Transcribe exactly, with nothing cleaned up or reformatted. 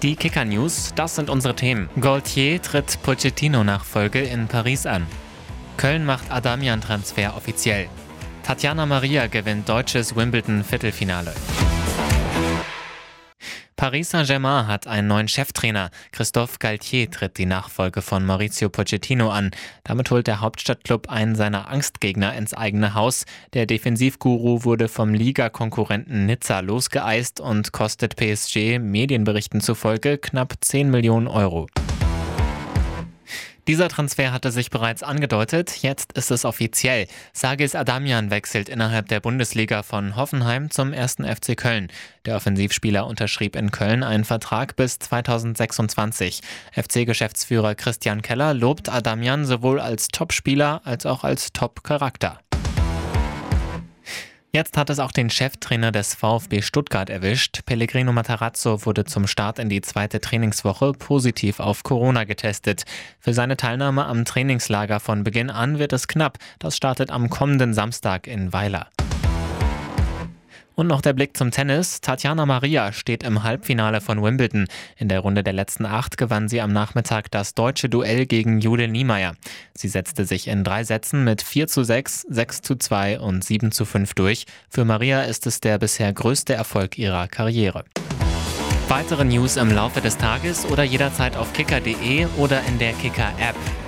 Die Kicker-News, das sind unsere Themen. Galtier tritt Pochettino-Nachfolge in Paris an. Köln macht Adamian-Transfer offiziell. Tatjana Maria gewinnt deutsches Wimbledon-Viertelfinale. Paris Saint-Germain hat einen neuen Cheftrainer. Christophe Galtier tritt die Nachfolge von Mauricio Pochettino an. Damit holt der Hauptstadtklub einen seiner Angstgegner ins eigene Haus. Der Defensivguru wurde vom Ligakonkurrenten Nizza losgeeist und kostet P S G Medienberichten zufolge knapp zehn Millionen Euro. Dieser Transfer hatte sich bereits angedeutet, jetzt ist es offiziell. Sagis Adamian wechselt innerhalb der Bundesliga von Hoffenheim zum ersten F C Köln. Der Offensivspieler unterschrieb in Köln einen Vertrag bis zweitausendsechsundzwanzig. F C-Geschäftsführer Christian Keller lobt Adamian sowohl als Topspieler als auch als Top-Charakter. Jetzt hat es auch den Cheftrainer des VfB Stuttgart erwischt. Pellegrino Matarazzo wurde zum Start in die zweite Trainingswoche positiv auf Corona getestet. Für seine Teilnahme am Trainingslager von Beginn an wird es knapp. Das startet am kommenden Samstag in Weiler. Und noch der Blick zum Tennis. Tatjana Maria steht im Halbfinale von Wimbledon. In der Runde der letzten acht gewann sie am Nachmittag das deutsche Duell gegen Jule Niemeyer. Sie setzte sich in drei Sätzen mit vier zu sechs, sechs zu zwei und sieben zu fünf durch. Für Maria ist es der bisher größte Erfolg ihrer Karriere. Weitere News im Laufe des Tages oder jederzeit auf kicker punkt de oder in der Kicker-App.